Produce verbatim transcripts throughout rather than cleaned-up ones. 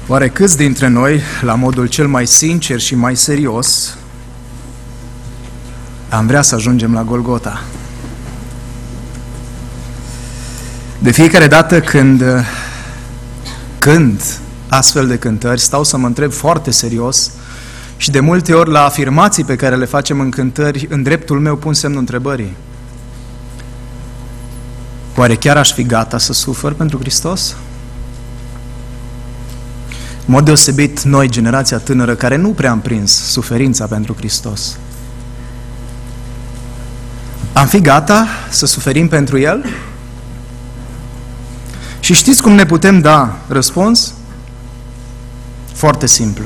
Oare câți dintre noi, la modul cel mai sincer și mai serios, am vrea să ajungem la Golgota? De fiecare dată când cânt astfel de cântări, stau să mă întreb foarte serios și de multe ori la afirmații pe care le facem în cântări, în dreptul meu pun semnul întrebării. Oare chiar aș fi gata să sufăr pentru Hristos? În mod deosebit, noi, generația tânără, care nu prea am prins suferința pentru Hristos, am fi gata să suferim pentru El? Și știți cum ne putem da răspuns? Foarte simplu.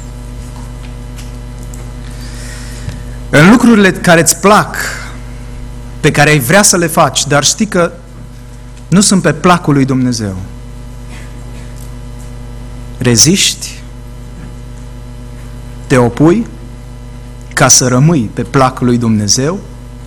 În lucrurile care îți plac, pe care ai vrea să le faci, dar știi că nu sunt pe placul lui Dumnezeu, reziști, te opui ca să rămâi pe placul lui Dumnezeu?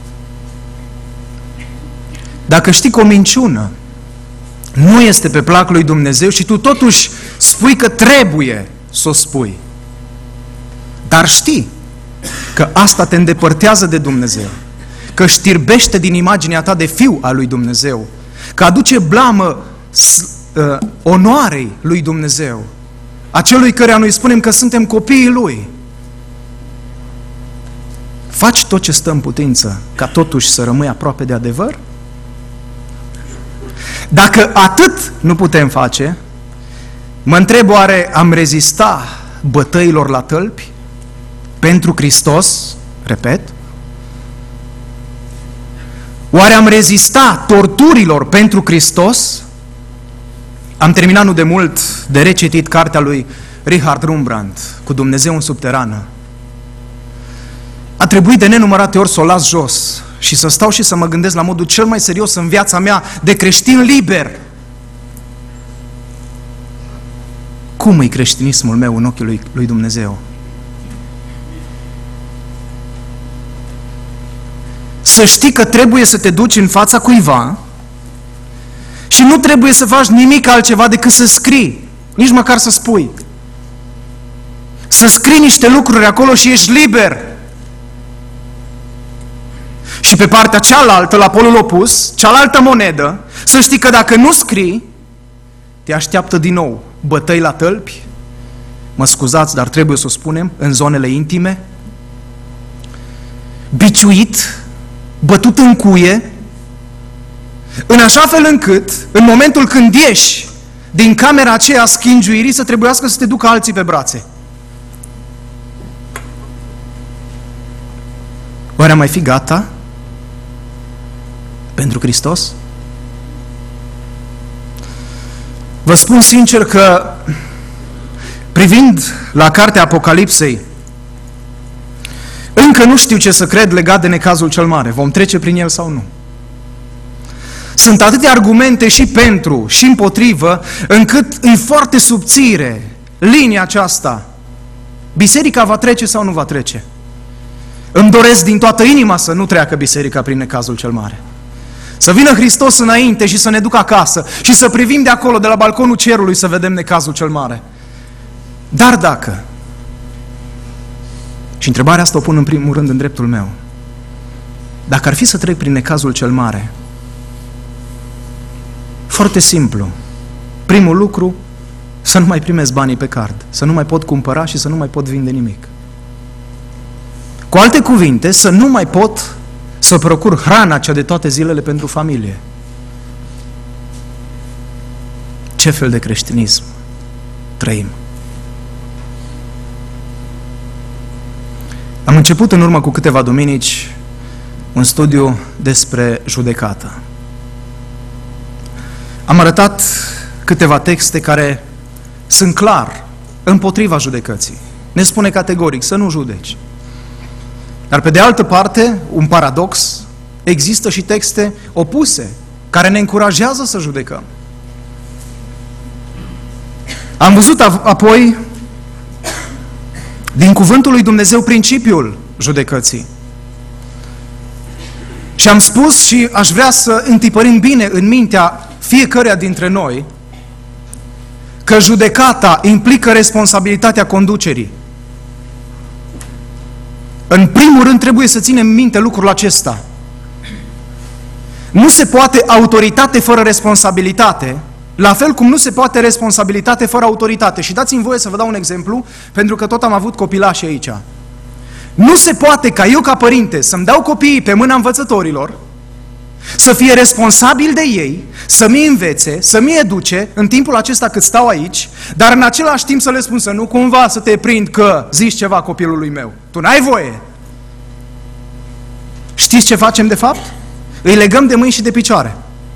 Dacă știi că o minciună nu este pe placul lui Dumnezeu și tu totuși spui că trebuie să o spui, dar știi că asta te îndepărtează de Dumnezeu, că știrbește din imaginea ta de fiu al lui Dumnezeu, că aduce blamă uh, onoarei lui Dumnezeu, acelui căreia noi spunem că suntem copiii Lui, faci tot ce stă în putință ca totuși să rămâi aproape de adevăr? Dacă atât nu putem face, mă întreb, oare am rezista bătăilor la tălpi pentru Hristos? Repet. Oare am rezista torturilor pentru Hristos? Am terminat nu de mult de recitit cartea lui Richard Rembrandt, Cu Dumnezeu în subterană. A trebuit de nenumărate ori să o las jos și să stau și să mă gândesc la modul cel mai serios în viața mea de creștin liber. Cum e creștinismul meu în ochii lui, lui Dumnezeu? Să știi că trebuie să te duci în fața cuiva și nu trebuie să faci nimic altceva decât să scrii, nici măcar să spui. Să scrii niște lucruri acolo și ești liber. Și pe partea cealaltă, la polul opus, cealaltă monedă, să știi că dacă nu scrii, te așteaptă din nou bătăi la tălpi, mă scuzați, dar trebuie să o spunem, în zonele intime, biciuit, bătut în cuie, în așa fel încât, în momentul când ieși din camera aceea schingiuirii, să trebuiască să te ducă alții pe brațe. Oare am mai fi gata pentru Hristos? Vă spun sincer că, privind la cartea Apocalipsei, încă nu știu ce să cred legat de necazul cel mare. Vom trece prin el sau nu? Sunt atâtea argumente și pentru și împotrivă, încât e foarte subțire linia aceasta. Biserica va trece sau nu va trece? Îmi doresc din toată inima să nu treacă biserica prin necazul cel mare. Să vină Hristos înainte și să ne ducă acasă și să privim de acolo, de la balconul cerului, să vedem necazul cel mare. Dar dacă, și întrebarea asta o pun în primul rând în dreptul meu, dacă ar fi să trec prin necazul cel mare, foarte simplu, primul lucru, să nu mai primesc banii pe card, să nu mai pot cumpăra și să nu mai pot vinde nimic. Cu alte cuvinte, să nu mai pot să procur hrana cea de toate zilele pentru familie. Ce fel de creștinism trăim? Am început în urmă cu câteva duminici un studiu despre judecată. Am arătat câteva texte care sunt clar împotriva judecății. Ne spune categoric să nu judeci. Dar pe de altă parte, un paradox, există și texte opuse, care ne încurajează să judecăm. Am văzut apoi, din cuvântul lui Dumnezeu, principiul judecății. Și am spus și aș vrea să întipărim bine în mintea fiecăruia dintre noi că judecata implică responsabilitatea conducerii. În primul rând trebuie să ținem minte lucrul acesta. Nu se poate autoritate fără responsabilitate, la fel cum nu se poate responsabilitate fără autoritate. Și dați-mi voie să vă dau un exemplu, pentru că tot am avut copilași aici. Nu se poate ca eu ca părinte să-mi dau copiii pe mâna învățătorilor, să fie responsabil de ei, să-mi învețe, să-mi educe în timpul acesta cât stau aici, dar în același timp să le spun să nu cumva să te prind că zici ceva copilului meu. Tu n-ai voie. Știți ce facem de fapt? Îi legăm de mâini și de picioare.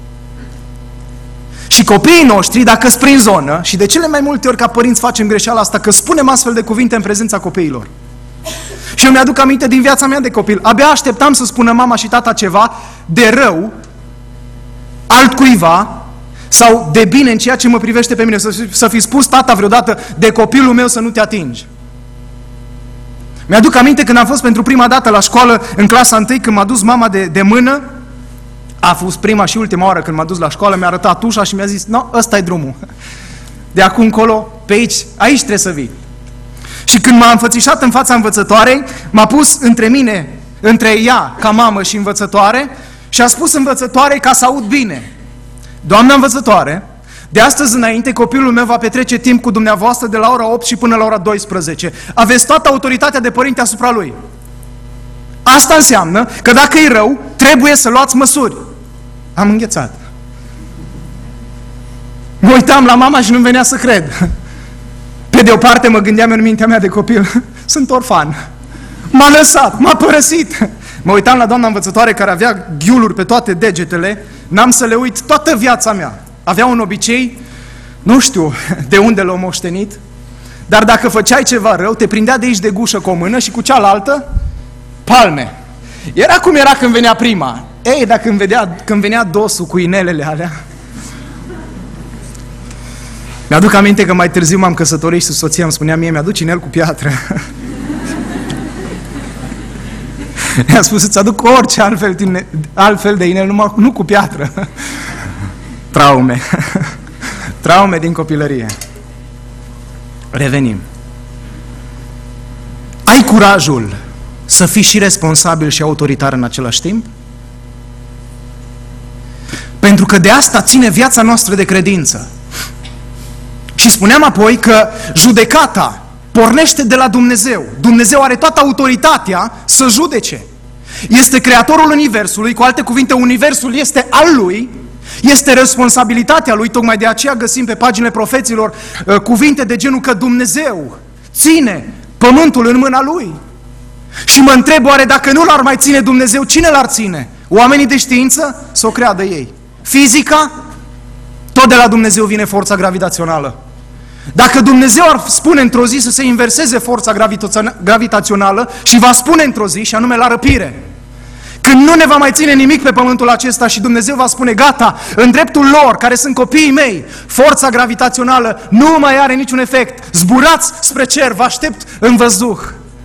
Și copiii noștri, dacă sunt prin zonă, și de cele mai multe ori ca părinți facem greșeala asta, că spunem astfel de cuvinte în prezența copiilor. Și eu mi-aduc aminte din viața mea de copil. Abia așteptam să spună mama și tata ceva de rău altcuiva sau de bine în ceea ce mă privește pe mine. Să, să fi spus tata vreodată de copilul meu să nu te atingi. Mi-aduc aminte când am fost pentru prima dată la școală în clasa întâi, când m-a dus mama de, de mână. A fost prima și ultima oară când m-a dus la școală, mi-a arătat ușa și mi-a zis, no, ăsta e drumul. De acum încolo, pe aici, aici trebuie să vii. Și când m-a înfățișat în fața învățătoarei, m-a pus între mine, între ea, ca mamă și învățătoare, și a spus învățătoarei ca să aud bine. Doamna învățătoare, de astăzi înainte copilul meu va petrece timp cu dumneavoastră de la ora opt și până la ora douăsprezece. Aveți toată autoritatea de părinte asupra lui. Asta înseamnă că dacă e rău, trebuie să luați măsuri. Am înghețat. Mă uitam la mama și nu venea să cred. Pe de o parte mă gândeam în mintea mea de copil, sunt orfan. M-a lăsat, m-a părăsit. Mă uitam la doamna învățătoare care avea ghiuluri pe toate degetele, n-am să le uit toată viața mea. Avea un obicei, nu știu de unde l-a moștenit, dar dacă făceai ceva rău, te prindea de aici de gușă cu o mână și cu cealaltă palme. Era cum era când venea prima. Ei, dacă când venea, când venea dosul cu inelele alea. Mi-aduc aminte că mai târziu m-am căsătorit și soția îmi spunea mie, mi-aduci inel cu piatră. I-a spus să-ți aduc orice altfel, altfel de inel, numai, nu cu piatră. Traume. Traume din copilărie. Revenim. Ai curajul să fii și responsabil și autoritar în același timp? Pentru că de asta ține viața noastră de credință. Și spuneam apoi că judecata pornește de la Dumnezeu. Dumnezeu are toată autoritatea să judece. Este creatorul universului, cu alte cuvinte, universul este al lui, este responsabilitatea lui, tocmai de aceea găsim pe paginile profeților uh, cuvinte de genul că Dumnezeu ține pământul în mâna lui. Și mă întreb, oare dacă nu l-ar mai ține Dumnezeu, cine l-ar ține? Oamenii de știință? Să o creadă ei. Fizica? Tot de la Dumnezeu vine forța gravitațională. Dacă Dumnezeu ar spune într-o zi să se inverseze forța gravitațională și va spune într-o zi, și anume la răpire, când nu ne va mai ține nimic pe pământul acesta și Dumnezeu va spune, gata, în dreptul lor, care sunt copiii mei, forța gravitațională nu mai are niciun efect, zburați spre cer, vă aștept în văzduh.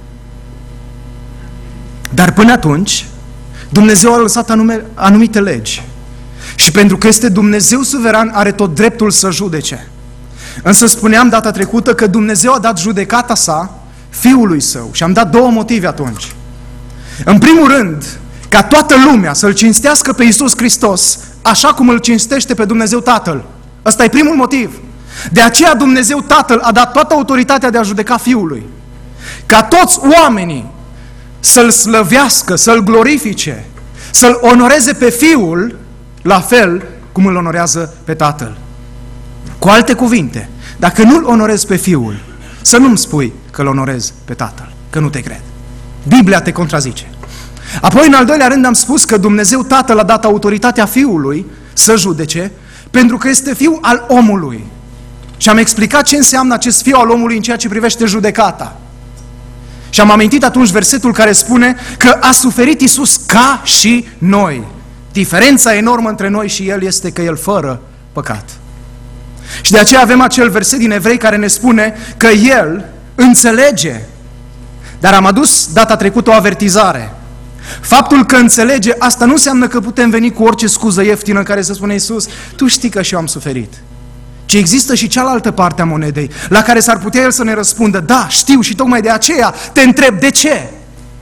Dar până atunci, Dumnezeu a lăsat anume, anumite legi. Și pentru că este Dumnezeu suveran, are tot dreptul să judece. Însă spuneam data trecută că Dumnezeu a dat judecata sa Fiului Său. Și am dat două motive atunci. În primul rând, ca toată lumea să-L cinstească pe Iisus Hristos, așa cum Îl cinstește pe Dumnezeu Tatăl. Ăsta e primul motiv. De aceea Dumnezeu Tatăl a dat toată autoritatea de a judeca Fiului. Ca toți oamenii să-L slăvească, să-L glorifice, să-L onoreze pe Fiul, la fel cum îl onorează pe Tatăl. Cu alte cuvinte, dacă nu-L onorezi pe Fiul, să nu-mi spui că-L onorezi pe Tatăl, că nu te cred. Biblia te contrazice. Apoi, în al doilea rând, am spus că Dumnezeu Tatăl a dat autoritatea Fiului să judece, pentru că este Fiul al omului. Și am explicat ce înseamnă acest Fiu al omului în ceea ce privește judecata. Și am amintit atunci versetul care spune că a suferit Iisus ca și noi. Diferența enormă între noi și El este că El fără păcat. Și de aceea avem acel verset din Evrei care ne spune că El înțelege. Dar am adus data trecută o avertizare. Faptul că înțelege, asta nu înseamnă că putem veni cu orice scuză ieftină în care să spune Iisus, tu știi că și eu am suferit. ci există și cealaltă parte a monedei, la care s-ar putea El să ne răspundă, da, știu și tocmai de aceea te întreb, de ce?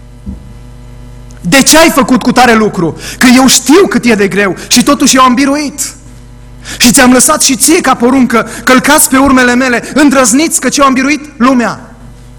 De ce ai făcut cu tare lucru? Că eu știu cât e de greu și totuși eu am biruit. Și ți-am lăsat și ție ca poruncă, călcați pe urmele mele, îndrăzniți că ce eu am biruit lumea.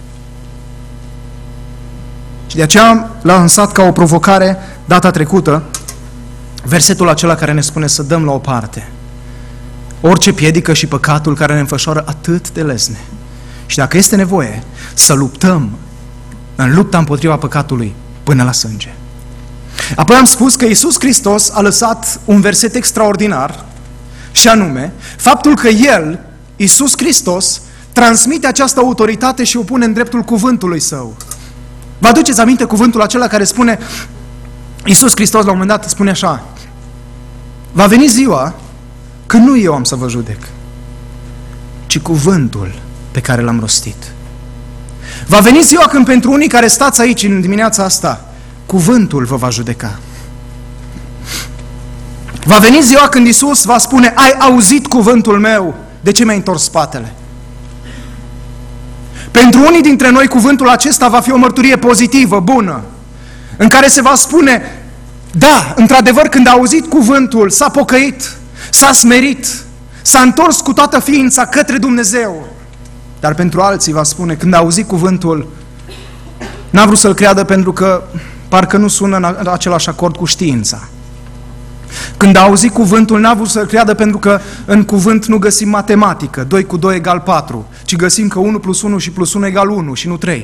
Și de aceea l-a lansat ca o provocare data trecută, versetul acela care ne spune să dăm la o parte orice piedică și păcatul care ne înfășoară atât de lesne. Și dacă este nevoie, să luptăm în lupta împotriva păcatului până la sânge. Apoi am spus că Iisus Hristos a lăsat un verset extraordinar, și anume, faptul că El, Iisus Hristos, transmite această autoritate și o pune în dreptul cuvântului Său. Vă aduceți aminte cuvântul acela care spune, Iisus Hristos la un moment dat spune așa, va veni ziua când nu eu am să vă judec, ci cuvântul pe care l-am rostit. Va veni ziua când pentru unii care stați aici în dimineața asta, cuvântul vă va judeca. Va veni ziua când Iisus va spune, ai auzit cuvântul meu, de ce mi-ai întors spatele? Pentru unii dintre noi cuvântul acesta va fi o mărturie pozitivă, bună, în care se va spune, da, într-adevăr, când a auzit cuvântul, s-a pocăit, s-a smerit, s-a întors cu toată ființa către Dumnezeu. Dar pentru alții va spune, când a auzit cuvântul, n-a vrut să-l creadă pentru că parcă nu sună în același acord cu știința. Când a auzit cuvântul, n-a vrut să-l creadă pentru că în cuvânt nu găsim matematică, doi cu doi egal patru, ci găsim că unu plus unu și plus unu egal unu și nu trei.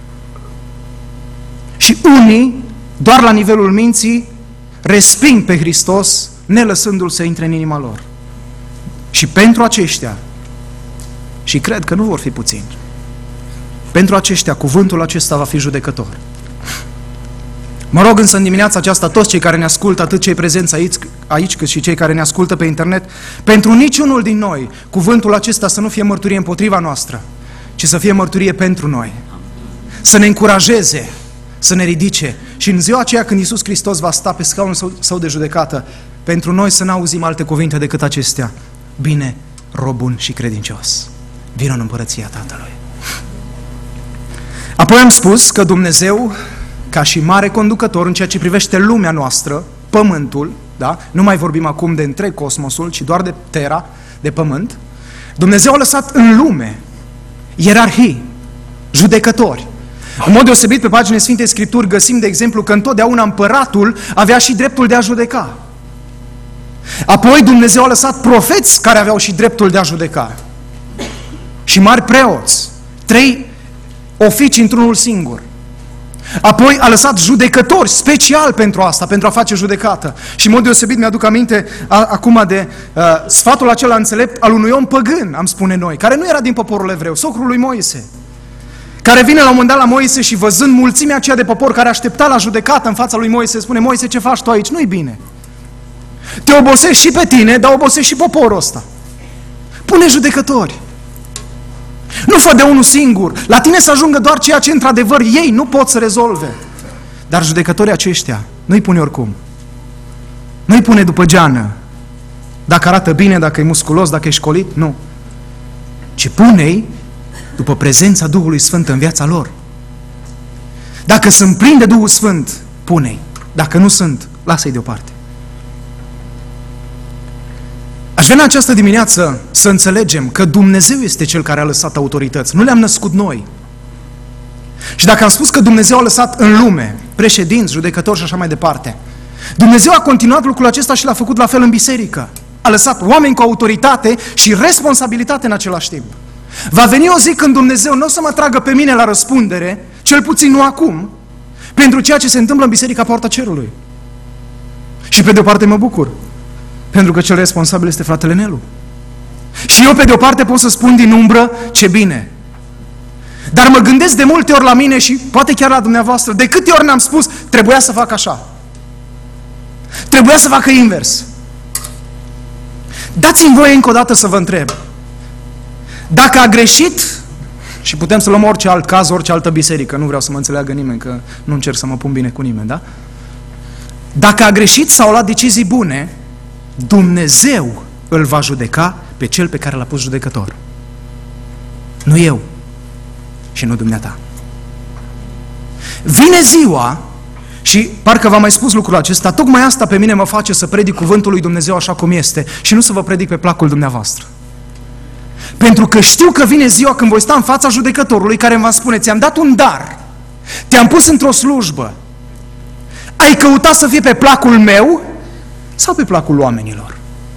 Și unii, doar la nivelul minții, resping pe Hristos, nelăsându-L să intre în inima lor. Și pentru aceștia, și cred că nu vor fi puțini, pentru aceștia cuvântul acesta va fi judecător. Mă rog însă în dimineața aceasta toți cei care ne ascultă, atât cei prezenți aici, aici cât și cei care ne ascultă pe internet, pentru niciunul din noi cuvântul acesta să nu fie mărturie împotriva noastră, ci să fie mărturie pentru noi. Să ne încurajeze, să ne ridice și în ziua aceea când Iisus Hristos va sta pe scaunul său, său de judecată, pentru noi să n-auzim alte cuvinte decât acestea. Bine, rob bun și credincios, vino în împărăția Tatălui. Apoi am spus că Dumnezeu, ca și mare conducător în ceea ce privește lumea noastră, pământul, da? Nu mai vorbim acum de întreg cosmosul, ci doar de Terra, de pământ, Dumnezeu a lăsat în lume ierarhii, judecători. În mod deosebit, pe paginile Sfintei Scripturi găsim, de exemplu, că întotdeauna împăratul avea și dreptul de a judeca. Apoi Dumnezeu a lăsat profeți care aveau și dreptul de a judeca. Și mari preoți, trei oficii într-unul singur. Apoi a lăsat judecători special pentru asta, pentru a face judecată. Și în mod deosebit mi-aduc aminte a, acum de uh, sfatul acela înțelept al unui om păgân, am spune noi, care nu era din poporul evreu, socrul lui Moise, care vine la un moment dat la Moise și văzând mulțimea aceea de popor care aștepta la judecată în fața lui Moise, spune, Moise, ce faci tu aici? Nu-i bine. Te obosești și pe tine, dar obosești și poporul ăsta. Pune judecători. Nu fă de unul singur. La tine să ajungă doar ceea ce într-adevăr ei nu pot să rezolve. Dar judecătorii aceștia nu-i pune oricum. Nu-i pune după geană. Dacă arată bine, dacă e musculos, dacă e școlit, nu. Ci pune-i după prezența Duhului Sfânt în viața lor. Dacă sunt plini de Duhul Sfânt, pune-i. Dacă nu sunt, lasă-i deoparte. Aș vrea în această dimineață să înțelegem că Dumnezeu este Cel care a lăsat autorități. Nu le-am născut noi. Și dacă am spus că Dumnezeu a lăsat în lume președinți, judecători și așa mai departe, Dumnezeu a continuat lucrul acesta și l-a făcut la fel în biserică. A lăsat oameni cu autoritate și responsabilitate în același timp. Va veni o zi când Dumnezeu nu o să mă tragă pe mine la răspundere, cel puțin nu acum, pentru ceea ce se întâmplă în Biserica Poarta Cerului. Și pe de o parte mă bucur, pentru că cel responsabil este fratele Nelu. Și eu pe de o parte pot să spun din umbră, ce bine. Dar mă gândesc de multe ori la mine și poate chiar la dumneavoastră, de câte ori ne-am spus, trebuia să fac așa. Trebuia să facă invers. Dați-mi voie încă o dată să vă întreb. Dacă a greșit, și putem să luăm orice alt caz, orice altă biserică, nu vreau să mă înțeleagă nimeni, că nu încerc să mă pun bine cu nimeni, da? Dacă a greșit sau a luat decizii bune, Dumnezeu îl va judeca pe cel pe care l-a pus judecător. Nu eu și nu dumneata. Vine ziua și parcă v-am mai spus lucrul acesta, tocmai asta pe mine mă face să predic cuvântul lui Dumnezeu așa cum este și nu să vă predic pe placul dumneavoastră. Pentru că știu că vine ziua când voi sta în fața judecătorului care îmi va spune, ți-am dat un dar, te-am pus într-o slujbă, ai căutat să fie pe placul meu sau pe placul oamenilor?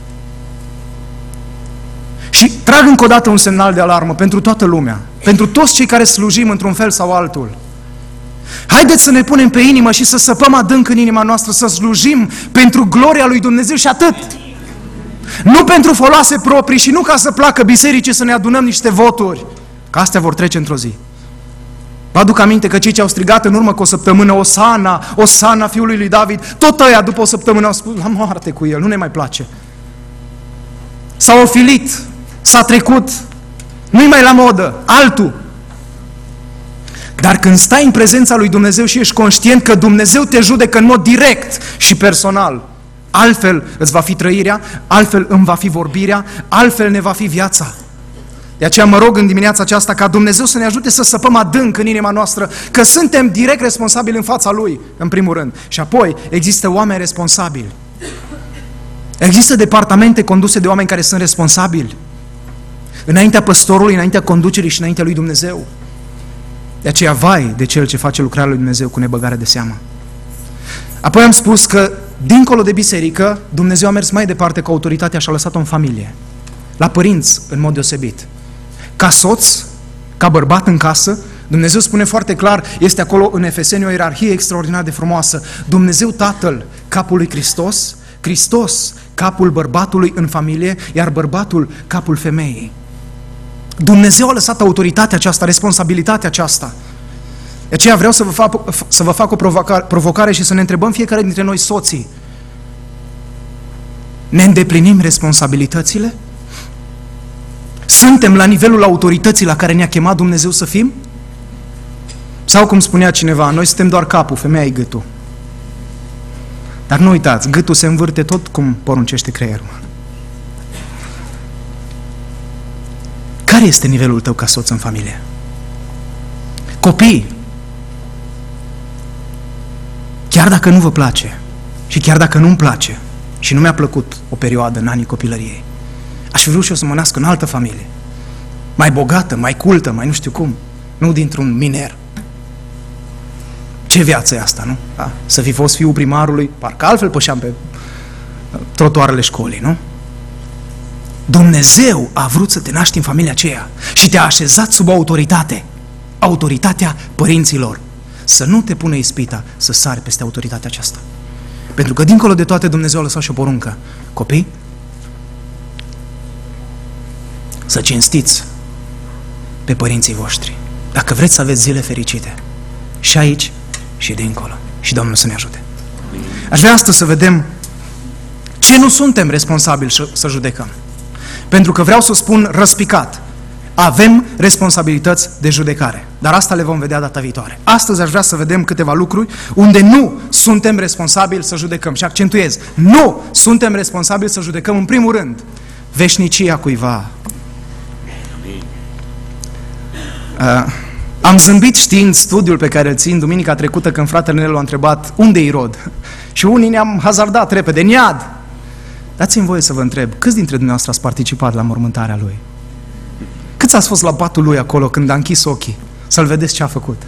Și trag încă o dată un semnal de alarmă pentru toată lumea, pentru toți cei care slujim într-un fel sau altul. Haideți să ne punem pe inimă și să săpăm adânc în inima noastră, să slujim pentru gloria lui Dumnezeu și atât. Nu pentru foloase proprii și nu ca să placă bisericii să ne adunăm niște voturi, că astea vor trece într-o zi. Vă aduc aminte că cei ce au strigat în urmă cu o săptămână, Osana, Osana fiului lui David, tot ăia după o săptămână au spus, la moarte cu el, nu ne mai place. S-au ofilit, s-a trecut, nu-i mai la modă, altul. Dar când stai în prezența lui Dumnezeu și ești conștient că Dumnezeu te judecă în mod direct și personal, altfel îți va fi trăirea, altfel îmi va fi vorbirea, altfel ne va fi viața. De aceea mă rog în dimineața aceasta ca Dumnezeu să ne ajute să săpăm adânc în inima noastră că suntem direct responsabili în fața Lui, în primul rând. Și apoi există oameni responsabili. Există departamente conduse de oameni care sunt responsabili. Înaintea păstorului, înaintea conducerii și înaintea lui Dumnezeu. De aceea, vai de cel ce face lucrarea lui Dumnezeu cu nebăgare de seamă. Apoi am spus că, dincolo de biserică, Dumnezeu a mers mai departe cu autoritatea și a lăsat-o în familie. La părinți, în mod deosebit. Ca soț, ca bărbat în casă, Dumnezeu spune foarte clar, este acolo în Efeseni o ierarhie extraordinar de frumoasă. Dumnezeu Tatăl, capul lui Hristos, Hristos, capul bărbatului în familie, iar bărbatul, capul femeii. Dumnezeu a lăsat autoritatea aceasta, responsabilitatea aceasta. De aceea vreau să vă fac, să vă fac o provocare, provocare și să ne întrebăm fiecare dintre noi soții. Ne îndeplinim responsabilitățile? Suntem la nivelul autorității la care ne-a chemat Dumnezeu să fim? Sau cum spunea cineva, noi suntem doar capul, femeia e gâtul. Dar nu uitați, gâtul se învârte tot cum poruncește creierul. Care este nivelul tău ca soț în familie? Copii, chiar dacă nu vă place și chiar dacă nu-mi place și nu mi-a plăcut o perioadă în anii copilăriei, aș fi vrut și eu să mă nasc în altă familie, mai bogată, mai cultă, mai nu știu cum, nu dintr-un miner. Ce viață e asta, nu? Da? Să fi fost fiul primarului, parcă altfel pășeam pe trotuarele școlii, nu? Dumnezeu a vrut să te naști în familia aceea și te-a așezat sub autoritate, autoritatea părinților. Să nu te pune ispita să sari peste autoritatea aceasta. Pentru că dincolo de toate Dumnezeu a lăsat și o poruncă. Copii, să cinstiți pe părinții voștri. Dacă vreți să aveți zile fericite. Și aici și dincolo. Și Domnul să ne ajute. Aș vrea astăzi să vedem ce nu suntem responsabili să judecăm. Pentru că vreau să o spun răspicat. Avem responsabilități de judecare. Dar asta le vom vedea data viitoare. Astăzi aș vrea să vedem câteva lucruri unde nu suntem responsabili să judecăm. Și accentuez, nu suntem responsabili să judecăm în primul rând veșnicia cuiva. Uh, am zâmbit știind studiul pe care îl țin duminica trecută când fratele Nelu a întrebat unde e Irod. Și unii ne-am hazardat repede, în iad. Dați-mi voie să vă întreb, câți dintre dumneavoastră ați participat la mormântarea lui? Câți ați fost la patul lui acolo când a închis ochii? Să-l vedeți ce a făcut.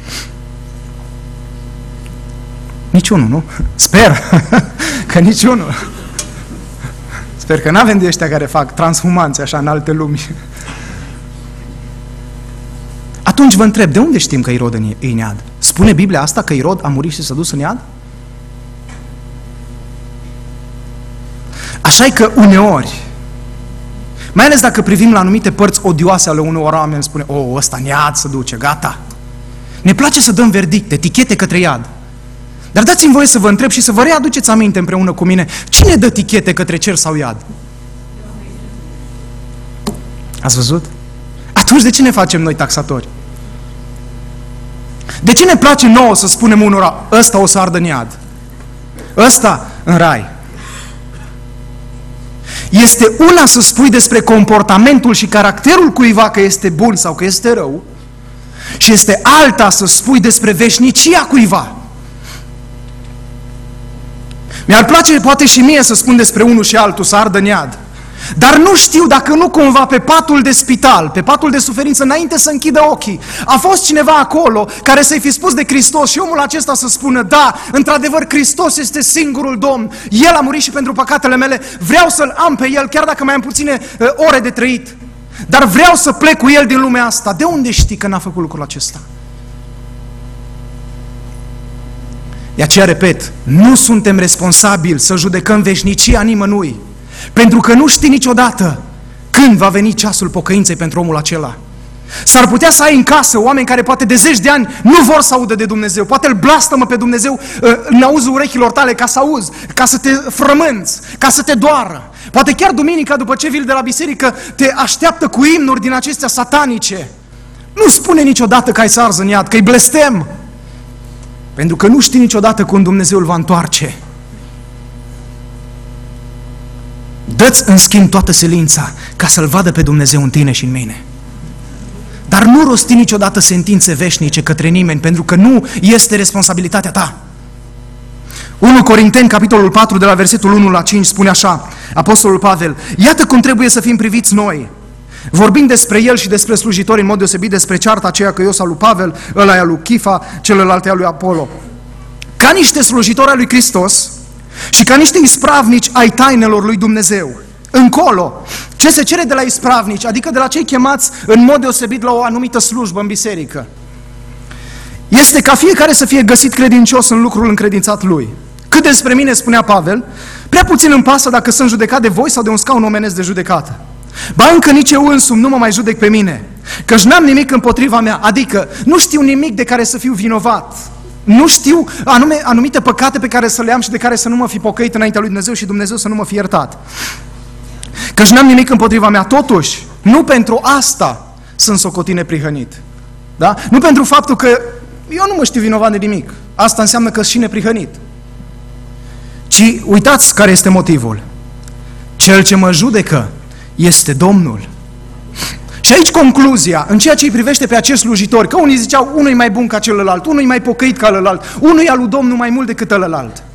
Niciunul, nu? Sper că niciunul. Sper că n-avem de ăștia care fac transhumanți așa în alte lumi. Atunci vă întreb, de unde știm că Irod e în iad? Spune Biblia asta că Irod a murit și s-a dus în iad? Așa e că uneori, mai ales dacă privim la anumite părți odioase ale unor oameni, spune, o, ăsta în iad se duce, gata. Ne place să dăm verdicte, etichete către iad. Dar dați-mi voie să vă întreb și să vă readuceți aminte împreună cu mine, cine dă etichete către cer sau iad? Ați văzut? Atunci de ce ne facem noi taxatori? De ce ne place nouă să spunem unora, ăsta o să ardă în iad, ăsta în rai? Este una să spui despre comportamentul și caracterul cuiva că este bun sau că este rău, și este alta să spui despre veșnicia cuiva. Mi-ar place poate și mie să spun despre unul și altul să ardă în iad, dar nu știu dacă nu cumva pe patul de spital, pe patul de suferință, înainte să închidă ochii, a fost cineva acolo care să-i fi spus de Hristos și omul acesta să spună: da, într-adevăr Hristos este singurul Domn, El a murit și pentru păcatele mele, vreau să-L am pe El, chiar dacă mai am puține uh, ore de trăit, dar vreau să plec cu El din lumea asta. De unde știi că n-a făcut lucrul acesta? De aceea, repet, nu suntem responsabili să judecăm veșnicia nimănui, pentru că nu știi niciodată când va veni ceasul pocăinței pentru omul acela. S-ar putea să ai în casă oameni care poate de zeci de ani nu vor să audă de Dumnezeu, poate îl blastămă pe Dumnezeu în auzul urechilor tale ca să auzi, ca să te frămânți, ca să te doară. Poate chiar duminica după ce vii de la biserică te așteaptă cu imnuri din acestea satanice. Nu spune niciodată că ai să arzi în iad, că-i blestem, pentru că nu știi niciodată cum Dumnezeu îl va întoarce. Dă-ți în schimb toată silința ca să-L vadă pe Dumnezeu în tine și în mine. Dar nu rosti niciodată sentințe veșnice către nimeni, pentru că nu este responsabilitatea ta. unu Corinteni, capitolul patru, de la versetul unu la cinci, spune așa, Apostolul Pavel: iată cum trebuie să fim priviți noi, vorbind despre el și despre slujitori, în mod deosebit despre cearta aceea că eu sau lui Pavel, ăla e al lui Chifa, celălalt e al lui Apollo, ca niște slujitori ai lui Hristos și ca niște ispravnici ai tainelor lui Dumnezeu. Încolo, ce se cere de la ispravnici, adică de la cei chemați în mod deosebit la o anumită slujbă în biserică, este ca fiecare să fie găsit credincios în lucrul încredințat lui. Cât despre mine, spunea Pavel, prea puțin îmi pasă dacă sunt judecat de voi sau de un scaun omenesc de judecată. Ba încă nici eu însumi nu mă mai judec pe mine, căci n-am nimic împotriva mea, adică nu știu nimic de care să fiu vinovat. Nu știu anume, anumite păcate pe care să le am și de care să nu mă fi pocăit înaintea lui Dumnezeu și Dumnezeu să nu mă fi iertat. Căci n-am nimic împotriva mea, totuși, nu pentru asta sunt socotit neprihănit. Da? Nu pentru faptul că eu nu mă știu vinovat de nimic. Asta înseamnă că sunt și neprihănit. Ci uitați care este motivul. Cel ce mă judecă este Domnul. Și aici concluzia, în ceea ce îi privește pe acești slujitori, că unii ziceau, unul e mai bun ca celălalt, unul e mai pocăit ca celălalt, unul e al lui Domnul mai mult decât celălalt.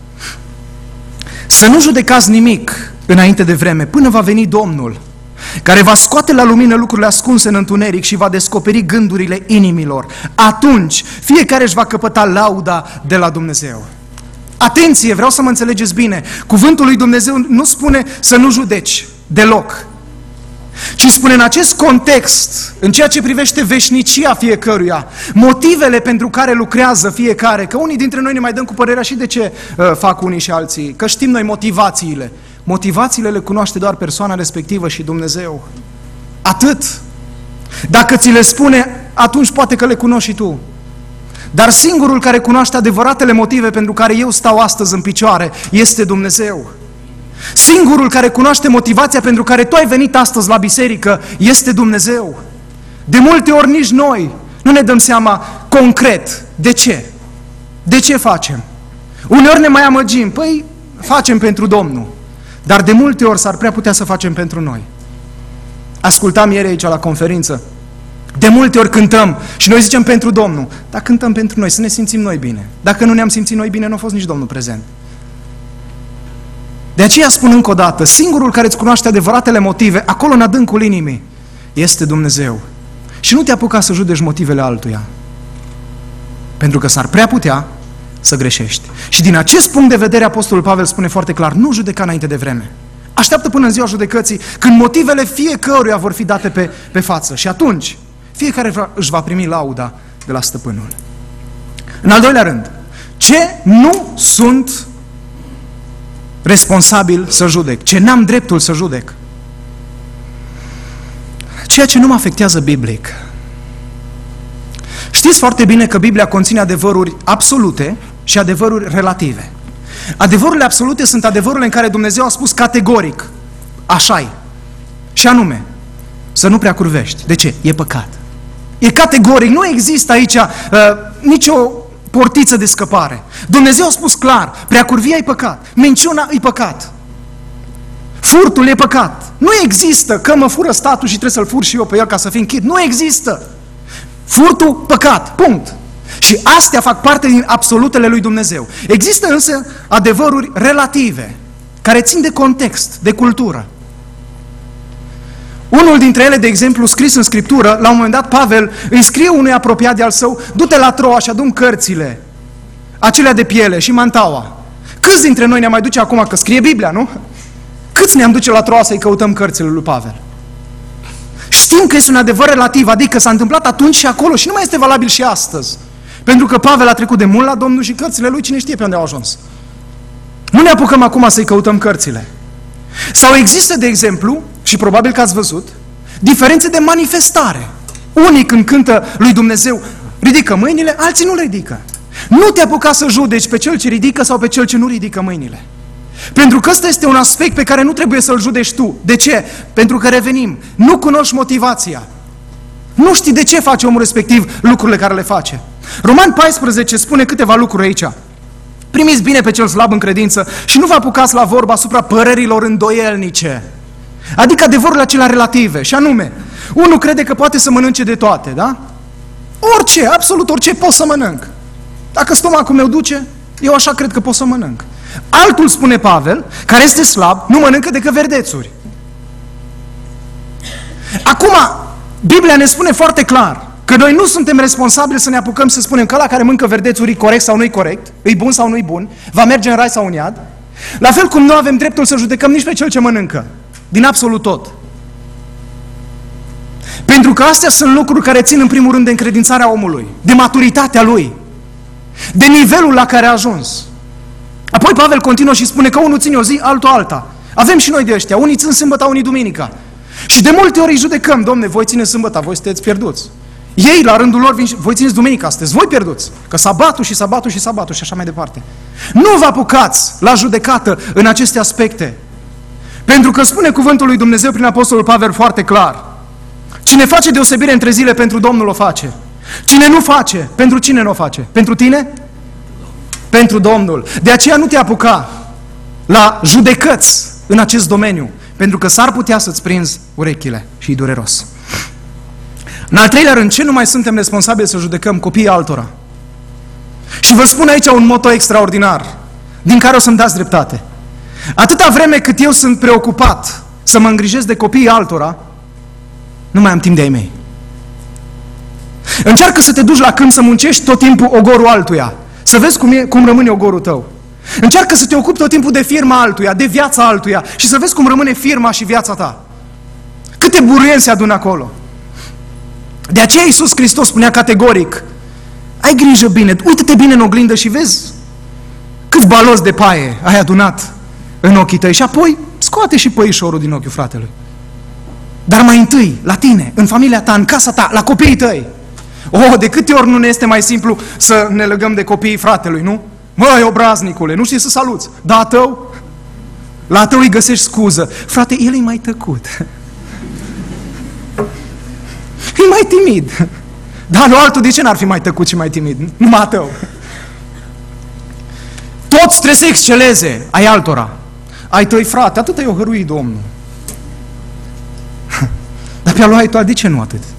Să nu judecați nimic înainte de vreme, până va veni Domnul, care va scoate la lumină lucrurile ascunse în întuneric și va descoperi gândurile inimilor. Atunci, fiecare își va căpăta lauda de la Dumnezeu. Atenție, vreau să mă înțelegeți bine, cuvântul lui Dumnezeu nu spune să nu judeci deloc, ci spune în acest context, în ceea ce privește veșnicia fiecăruia, motivele pentru care lucrează fiecare, că unii dintre noi ne mai dăm cu părerea și de ce uh, fac unii și alții, că știm noi motivațiile. Motivațiile le cunoaște doar persoana respectivă și Dumnezeu. Atât. Dacă ți le spune, atunci poate că le cunoști și tu. Dar singurul care cunoaște adevăratele motive pentru care eu stau astăzi în picioare este Dumnezeu. Singurul care cunoaște motivația pentru care tu ai venit astăzi la biserică este Dumnezeu. De multe ori nici noi nu ne dăm seama concret de ce. De ce facem? Uneori ne mai amăgim, păi facem pentru Domnul. Dar de multe ori s-ar prea putea să facem pentru noi. Ascultam ieri aici la conferință. De multe ori cântăm și noi zicem pentru Domnul, dar cântăm pentru noi, să ne simțim noi bine. Dacă nu ne-am simțit noi bine, nu a fost nici Domnul prezent. De aceea spun încă o dată, singurul care îți cunoaște adevăratele motive, acolo în adâncul inimii, este Dumnezeu. Și nu te apuca să judeci motivele altuia. Pentru că s-ar prea putea să greșești. Și din acest punct de vedere, Apostolul Pavel spune foarte clar, nu judeca înainte de vreme. Așteaptă până în ziua judecății, când motivele fiecăruia vor fi date pe, pe față. Și atunci, fiecare își va primi lauda de la stăpânul. În al doilea rând, ce nu sunt responsabil să judec, ce n-am dreptul să judec? Ceea ce nu mă afectează biblic. Știți foarte bine că Biblia conține adevăruri absolute și adevăruri relative. Adevărurile absolute sunt adevărurile în care Dumnezeu a spus categoric, așa-i. Și anume, să nu prea curvești. De ce? E păcat. E categoric, nu există aici uh, nicio portiță de scăpare. Dumnezeu a spus clar, preacurvia e păcat, minciuna e păcat. Furtul e păcat. Nu există că mă fură statul și trebuie să-l fur și eu pe el ca să fii închid. Nu există. Furtul, păcat. Punct. Și astea fac parte din absolutele lui Dumnezeu. Există însă adevăruri relative, care țin de context, de cultură. Unul dintre ele, de exemplu, scris în Scriptură, la un moment dat Pavel îi scrie unui apropiat de al său: du-te la Troa și adu-mi cărțile, acelea de piele și mantaua. Câți dintre noi ne-am mai duce acum, că scrie Biblia, nu? Câți ne-am duce la Troa să-i căutăm cărțile lui Pavel? Știm că este un adevăr relativ, adică s-a întâmplat atunci și acolo și nu mai este valabil și astăzi. Pentru că Pavel a trecut de mult la Domnul și cărțile lui cine știe pe unde au ajuns. Nu ne apucăm acum să-i căutăm cărțile. Sau există, de exemplu, și probabil că ați văzut, diferențe de manifestare. Unii când cântă lui Dumnezeu ridică mâinile, alții nu le ridică. Nu te apuca să judeci pe cel ce ridică sau pe cel ce nu ridică mâinile. Pentru că ăsta este un aspect pe care nu trebuie să-l judeci tu. De ce? Pentru că revenim. Nu cunoști motivația. Nu știi de ce face omul respectiv lucrurile care le face. Romani paisprezece spune câteva lucruri aici. Primiți bine pe cel slab în credință și nu vă apucați la vorba asupra părerilor îndoielnice. Adică adevărurile acelea relative. Și anume, unul crede că poate să mănânce de toate, da? Orice, absolut orice pot să mănânc. Dacă stomacul meu duce, eu așa cred că pot să mănânc. Altul, spune Pavel, care este slab, nu mănâncă decât verdețuri. Acum, Biblia ne spune foarte clar că noi nu suntem responsabili să ne apucăm să spunem că ăla care mâncă verdețuri e corect sau nu e corect, e bun sau nu e bun, va merge în rai sau în iad. La fel cum nu avem dreptul să judecăm nici pe cel ce mănâncă, din absolut tot. Pentru că astea sunt lucruri care țin în primul rând de încredințarea omului, de maturitatea lui, de nivelul la care a ajuns. Apoi Pavel continuă și spune că unul ține o zi, altul alta. Avem și noi de ăștia, unii țin sâmbăta, unii duminica. Și de multe ori îi judecăm: domne, voi țineți sâmbăta, voi sunteți pierduți. Ei, la rândul lor, vin și, voi țineți duminica, sunteți voi pierduți. Că sabatul și sabatul și sabatul și așa mai departe. Nu vă apucați la judecată în aceste aspecte. Pentru că spune cuvântul lui Dumnezeu prin Apostolul Pavel foarte clar: cine face deosebire între zile, pentru Domnul o face. Cine nu face, pentru cine nu o face? Pentru tine? Pentru Domnul. De aceea nu te apuca la judecăți în acest domeniu, pentru că s-ar putea să-ți prinzi urechile și e dureros. În al treilea rând, ce nu mai suntem responsabili să judecăm? Copiii altora. Și vă spun aici un moto extraordinar, din care o să-mi dați dreptate. Atâta vreme cât eu sunt preocupat să mă îngrijesc de copiii altora, nu mai am timp de ai mei. Încearcă să te duci la câmp să muncești tot timpul ogorul altuia, să vezi cum, e, cum rămâne ogorul tău. Încearcă să te ocupi tot timpul de firma altuia, de viața altuia și să vezi cum rămâne firma și viața ta. Câte buruieni se adună acolo. De aceea Iisus Hristos spunea categoric: ai grijă bine, uită-te bine în oglindă și vezi câți balozi de paie ai adunat în ochii tăi și apoi scoate și păișorul din ochiul fratelui. Dar mai întâi, la tine, în familia ta, în casa ta, la copiii tăi. Oh, de câte ori nu ne este mai simplu să ne legăm de copiii fratelui, nu? Măi, obraznicule, nu știi să saluți. Da, a tău? La a tău îi găsești scuză. Frate, el e mai tăcut. E mai timid. Dar lui altul de ce n-ar fi mai tăcut și mai timid? Numai a tău. Toți trebuie să exceleze ai altora. Ai tăi, frate, atât i-o hăruit Domnul. Dar pe-a lui tu, de ce nu atât?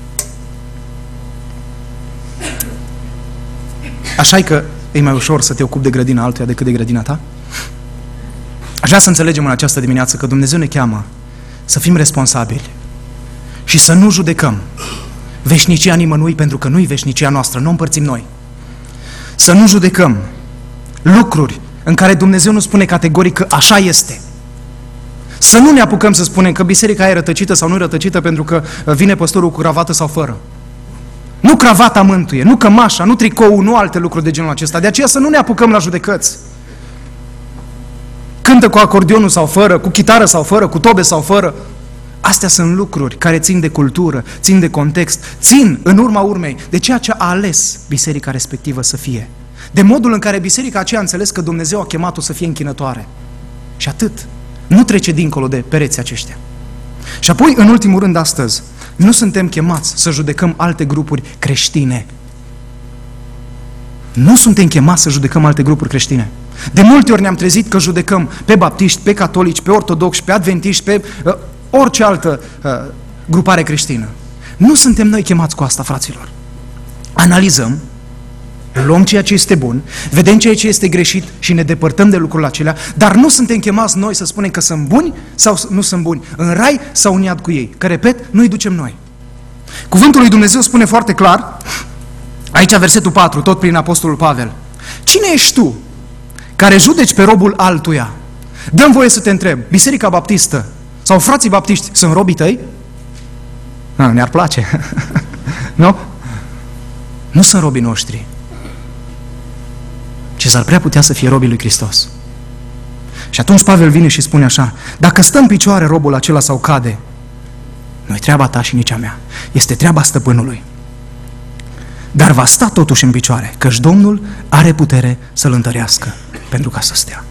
Așa-i că e mai ușor să te ocupi de grădina altuia decât de grădina ta? Aș vrea să înțelegem în această dimineață că Dumnezeu ne cheamă să fim responsabili și să nu judecăm veșnicia nimănui, pentru că nu-i veșnicia noastră, nu o împărțim noi. Să nu judecăm lucruri în care Dumnezeu nu spune categoric că așa este. Să nu ne apucăm să spunem că biserica e rătăcită sau nu e rătăcită pentru că vine păstorul cu cravată sau fără. Nu cravata mântuie, nu cămașa, nu tricoul, nu alte lucruri de genul acesta. De aceea să nu ne apucăm la judecăți. Cântă cu acordionul sau fără, cu chitară sau fără, cu tobe sau fără. Astea sunt lucruri care țin de cultură, țin de context, țin în urma urmei de ceea ce a ales biserica respectivă să fie. De modul în care biserica aceea a înțeles că Dumnezeu a chemat-o să fie închinătoare. Și atât. Nu trece dincolo de pereții aceștia. Și apoi, în ultimul rând, astăzi, nu suntem chemați să judecăm alte grupuri creștine. Nu suntem chemați să judecăm alte grupuri creștine. De multe ori ne-am trezit că judecăm pe baptiști, pe catolici, pe ortodoxi, pe adventiști, pe uh, orice altă uh, grupare creștină. Nu suntem noi chemați cu asta, fraților. Analizăm, luăm ceea ce este bun, vedem ceea ce este greșit și ne depărtăm de lucrurile acelea, dar nu suntem chemați noi să spunem că sunt buni sau nu sunt buni, în rai sau în iad cu ei. Că, repet, nu îi ducem noi. Cuvântul lui Dumnezeu spune foarte clar, aici versetul patru, tot prin Apostolul Pavel: cine ești tu care judeci pe robul altuia? Dă-mi voie să te întreb, Biserica Baptistă sau frații baptiști sunt robii tăi? Nu, ne-ar place. Nu? Nu sunt robii noștri. ci s-ar prea putea să fie robii lui Hristos. Și atunci Pavel vine și spune așa: dacă stă în picioare robul acela sau cade, nu-i treaba ta și nici a mea, este treaba stăpânului. Dar va sta totuși în picioare, căci Domnul are putere să-l întărească pentru ca să stea.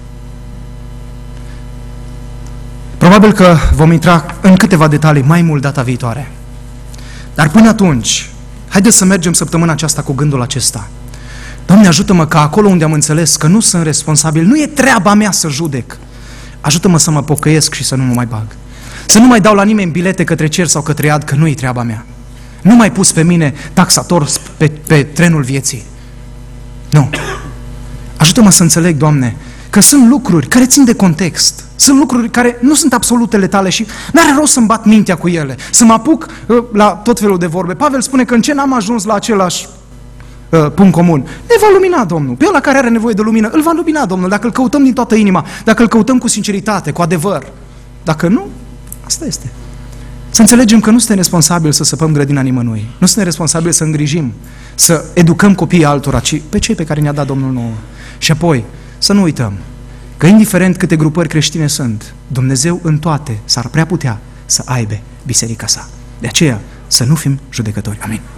Probabil că vom intra în câteva detalii mai mult data viitoare. Dar până atunci, haideți să mergem săptămâna aceasta cu gândul acesta: Doamne, ajută-mă ca acolo unde am înțeles că nu sunt responsabil, nu e treaba mea să judec, ajută-mă să mă pocăiesc și să nu mă mai bag. Să nu mai dau la nimeni bilete către cer sau către iad, că nu e treaba mea. Nu mai pus pe mine taxator pe, pe trenul vieții. Nu. Ajută-mă să înțeleg, Doamne, că sunt lucruri care țin de context. Sunt lucruri care nu sunt absolutele tale și n-are rost să-mi bat mintea cu ele, să mă apuc uh, la tot felul de vorbe. Pavel spune că în ce n-am ajuns la același uh, punct comun, ne va lumina Domnul. Pe ăla care are nevoie de lumină, îl va lumina Domnul, dacă îl căutăm din toată inima, dacă îl căutăm cu sinceritate, cu adevăr. Dacă nu, asta este. Să înțelegem că nu suntem responsabili să săpăm grădina nimănui. Nu suntem responsabili să îngrijim, să educăm copiii altora, ci pe cei pe care ne-a dat Domnul nouă. Și apoi, să nu uităm că indiferent câte grupări creștine sunt, Dumnezeu în toate s-ar prea putea să aibă biserica sa. De aceea, să nu fim judecători. Amin.